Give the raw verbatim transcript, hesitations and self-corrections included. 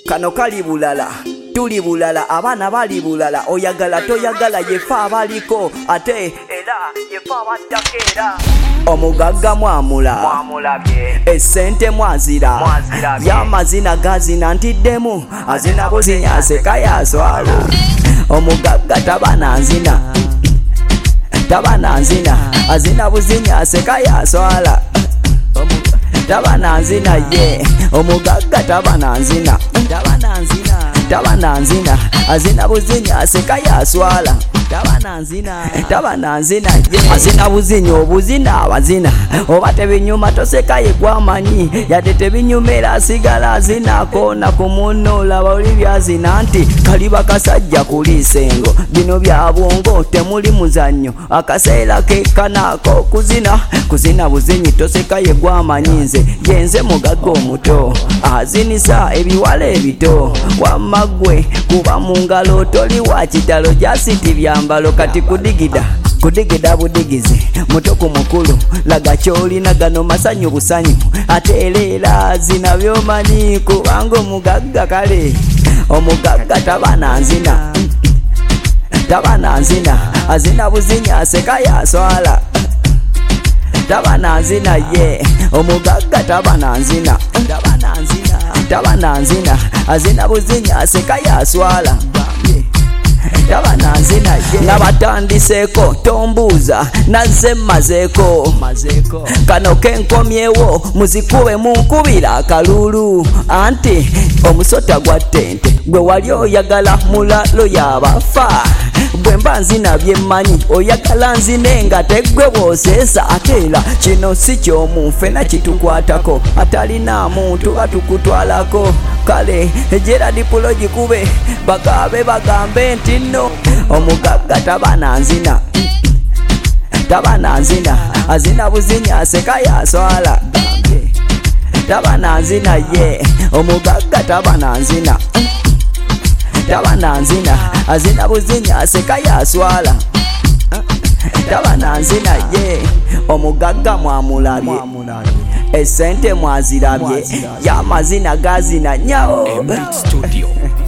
Kano kali bulala tuli bulala abaana bali bulala oyagala toyagala yefa abaliko ate era yefa abaddako era omugagga mwamula esente mwazira y'amazina gazina ntiddemu azina buzinya aseka yaswala omugagga tabananzina tabananzina azina buzinya aseka yaswala tabananzina ye omugagga tabananzina tabananzina tabananzina azina buzinya aseka yaswala tabananzina tabananzina ye azina buzinya obuzina abazina oba tebinyuma toseka yegwamanyi yate tebinyumira asigala azina kona kumunola bawuli byazina nti kaliba kasajja kulisengo bino bya bwongo temuli muzanyo akaseera kekanako kuzina kuzina buzinyi toseka yegwamanyi nze yenze mugagga omuto azinisa ebiwala ebito wamagwe kuba mu ngalo toli wa kitalo jasiti byambalo kati kudigida kudigida budigizi muto ku mukulu laga kyolina gano masanyu busanyu ateerera zina byomanyi kubanga omugagga kale omugagga tabananzina tabananzina azina buzinya aseka yaswala tabananzina ye omugagga tabananzina tabananzina tabananzina azina buzinya aseka yaswala tabananzina ye nabatandiseko tombuuza nazze mazeko kano kenkomyewo muzikube munkubira akalulu anti omusota gwa ttente gwe wali oyagala mulalo yabafa bwe mba nzina byemmanyi oyagala nzine nga teggwe bw'oseesa ateera kino si ky'omunfe kitukwatako atalina muntu batukutwalako kale ejera dipulo gikube bagabe bagambe nti nno omugagga tabananzina tabananzina azina buzinya aseka yaswala tabananzina ye omugagga tabananzina tabananzina azina buzinya aseka yaswala tabananzina ye omugagga mwamulabye esente mwazirabye y'amazina gazina nyawo.